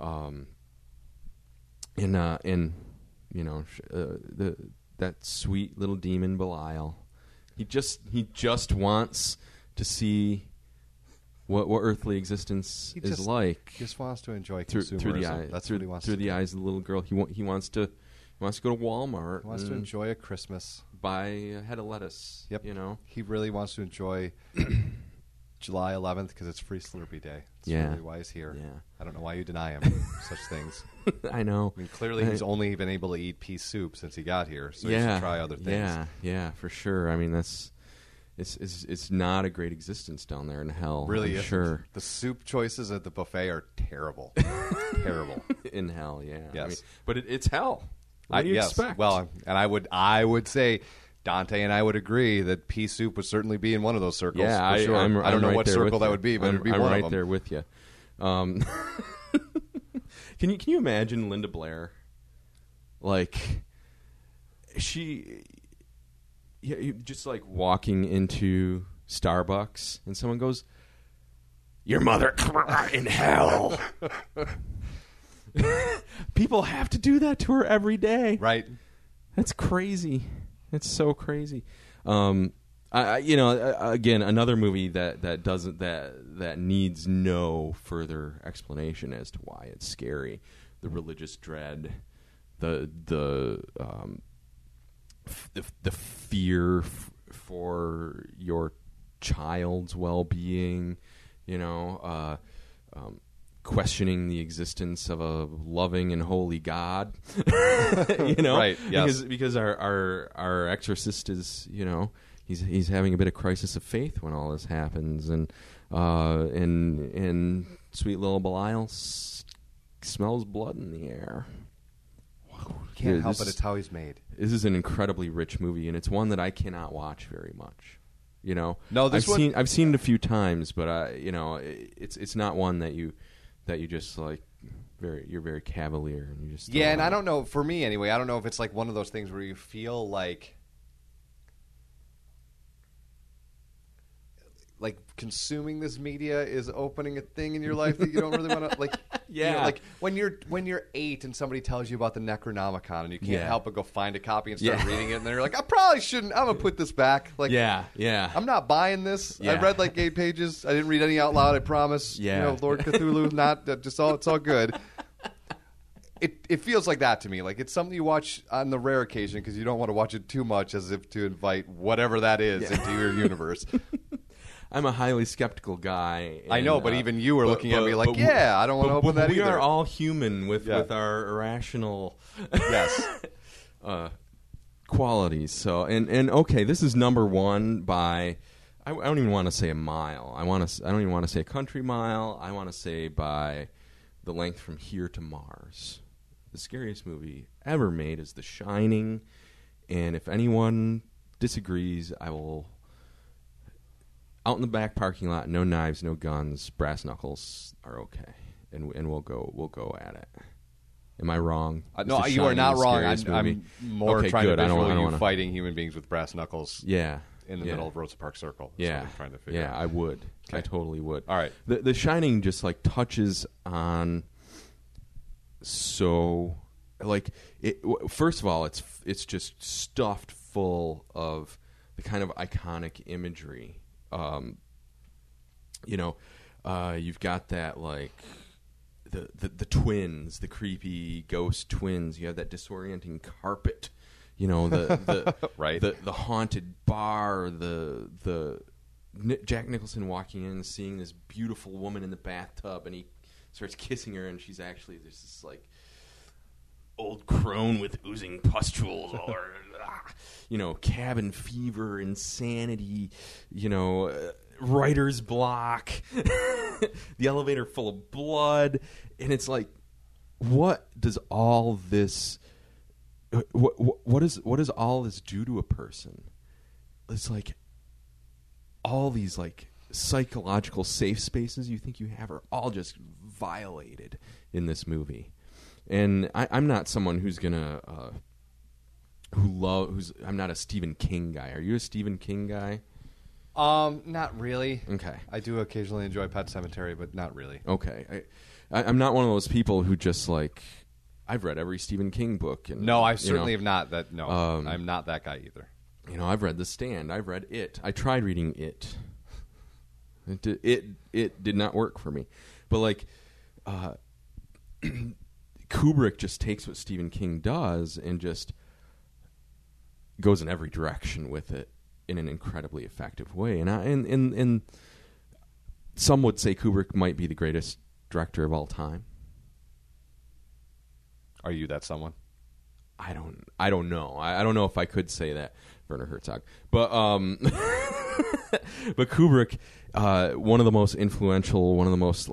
that sweet little demon Belial. He just wants to see what earthly existence is like. He just wants to enjoy through consumerism. the eyes. That's through, what he wants through to the do. eyes of the little girl. He wants to go to Walmart. He wants to enjoy a Christmas. Buy a head of lettuce. Yep. He really wants to enjoy July 11th because it's Free Slurpee Day. That's really why he's here. Yeah. I don't know why you deny him such things. I know. I mean, clearly he's only been able to eat pea soup since he got here, so he should try other things. Yeah, for sure. I mean, it's not a great existence down there in hell. Really I'm isn't. sure. The soup choices at the buffet are terrible. Terrible. In hell, yeah. Yes. I mean, but it's hell. What do you expect? Well, and I would say Dante and I would agree that pea soup would certainly be in one of those circles. Yeah, for sure. I don't know right what there circle with that you. would be, but it'd be I'm one right of them. there with you. Can you imagine Linda Blair? Like, she just like walking into Starbucks and someone goes, "Your mother in hell." People have to do that to her every day. Right. That's crazy. It's so crazy. Again, another movie that needs no further explanation as to why it's scary. The religious dread, the fear for your child's well-being, questioning the existence of a loving and holy God, Right? Yes. Because our exorcist is, he's having a bit of crisis of faith when all this happens, and sweet little Belial smells blood in the air. Can't help it. It's how he's made. This is an incredibly rich movie, and it's one that I cannot watch very much. No, I've seen it a few times, but it's not one that you just like you're very cavalier and you just and I don't know, for me anyway, I don't know if it's like one of those things where you feel like consuming this media is opening a thing in your life that you don't really want to like. Like when you're 8 and somebody tells you about the Necronomicon and you can't help but go find a copy and start reading it, and then you're like, I probably shouldn't. I'm gonna put this back. Like, I'm not buying this. Yeah. I read like 8 pages. I didn't read any out loud. I promise. Yeah. Lord Cthulhu, not just all. It's all good. It feels like that to me. Like it's something you watch on the rare occasion because you don't want to watch it too much, as if to invite whatever that is into your universe. I'm a highly skeptical guy. I know, but even you were looking at me like, I don't want to open that either. We are all human with our irrational qualities. So, and okay, this is number one by, I don't even want to say a mile. I don't even want to say a country mile. I want to say by the length from here to Mars. The scariest movie ever made is The Shining, And if anyone disagrees, I will, out in the back parking lot, no knives, no guns, brass knuckles are okay, and we'll go at it. Am I wrong? No, you are not wrong. I'm more okay, trying good. to visualize you wanna... fighting human beings with brass knuckles. Yeah. In the middle of Rosa Parks Circle. Yeah. I'm trying to figure out. I would. Okay. I totally would. All right. The Shining just like touches on so like it. First of all, it's just stuffed full of the kind of iconic imagery. You've got that like the twins, the creepy ghost twins. You have that disorienting carpet. The right. the haunted bar, the Jack Nicholson walking in and seeing this beautiful woman in the bathtub, and he starts kissing her, and she's actually there's this like old crone with oozing pustules, or cabin fever, insanity, writer's block, the elevator full of blood, and it's like, what does all this? What does all this do to a person? It's like all these like psychological safe spaces you think you have are all just violated in this movie. And I'm not someone who's gonna I'm not a Stephen King guy. Are you a Stephen King guy? Not really. Okay. I do occasionally enjoy Pet Sematary, but not really. Okay. I'm not one of those people who just like. I've read every Stephen King book. And, no, I certainly have not. I'm not that guy either. I've read The Stand. I've read It. I tried reading It. It did not work for me. But like, Kubrick just takes what Stephen King does and just goes in every direction with it in an incredibly effective way. And some would say Kubrick might be the greatest director of all time. Are you that someone? I don't know. I don't know if I could say that, Werner Herzog. But but Kubrick, one of the most influential, one of the most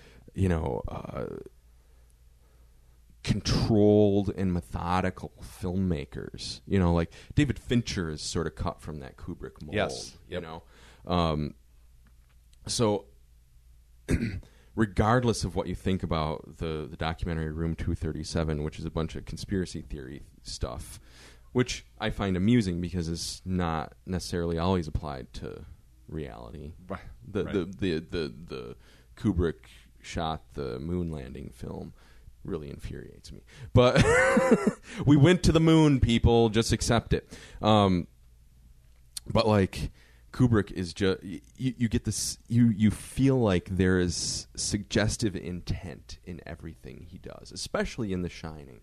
controlled and methodical filmmakers. Like David Fincher is sort of cut from that Kubrick mold. Yes. Yep. So regardless of what you think about the documentary Room 237, which is a bunch of conspiracy theory stuff, which I find amusing because it's not necessarily always applied to reality. Right. The Kubrick shot the moon landing film really infuriates me. But we went to the moon, people. Just accept it. But like Kubrick is just you get this you feel like there is suggestive intent in everything he does, especially in The Shining.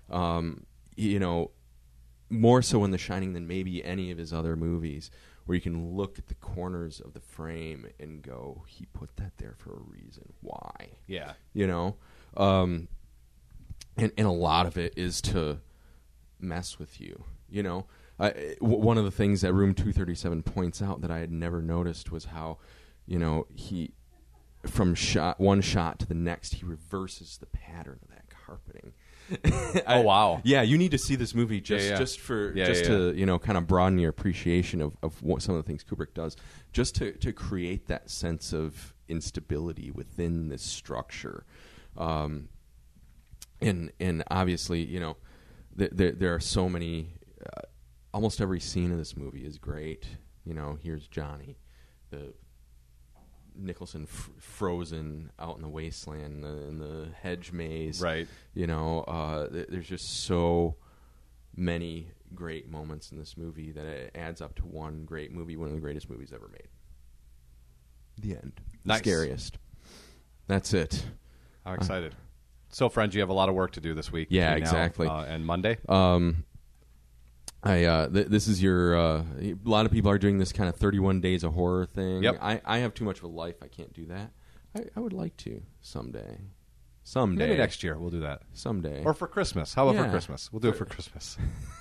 More so in The Shining than maybe any of his other movies, where you can look at the corners of the frame and go, he put that there for a reason. Why? Yeah. And a lot of it is to mess with you. One of the things that Room 237 points out that I had never noticed was how, he, from one shot to the next, he reverses the pattern of that carpeting. Oh, wow. Yeah, you need to see this movie just to kind of broaden your appreciation of what some of the things Kubrick does, just to create that sense of instability within this structure. And obviously, there are so many. Almost every scene of this movie is great. Here's Johnny, the Nicholson frozen out in the wasteland in the hedge maze. Right. There's just so many great moments in this movie that it adds up to one great movie, one of the greatest movies ever made. The end. Nice. The scariest. That's it. I'm excited. So, friends, you have a lot of work to do this week. Yeah, exactly. And Monday. This is your. A lot of people are doing this kind of 31 days of horror thing. Yep. I have too much of a life. I can't do that. I would like to someday. Maybe next year we'll do that. Someday. Or for Christmas. How about for Christmas? We'll do it for Christmas.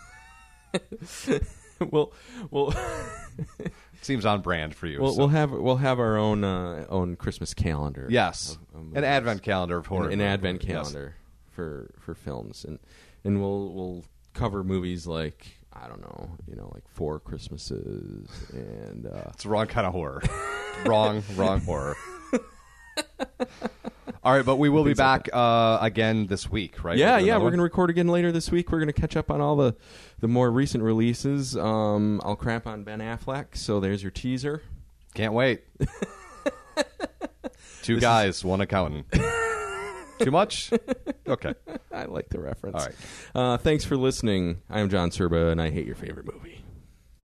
Well, seems on brand for you. We'll have our own Christmas calendar. Yes, an advent calendar of horror. An advent calendar for films, and we'll cover movies like I don't know, like 4 Christmases, and it's the wrong kind of horror. wrong horror. All right, but we will be back again this week, right? Yeah, we're going to record again later this week. We're going to catch up on all the more recent releases. I'll crap on Ben Affleck, so there's your teaser. Can't wait. Two guys, one accountant. Too much? Okay. I like the reference. All right. Thanks for listening. I am John Serba, and I hate your favorite movie.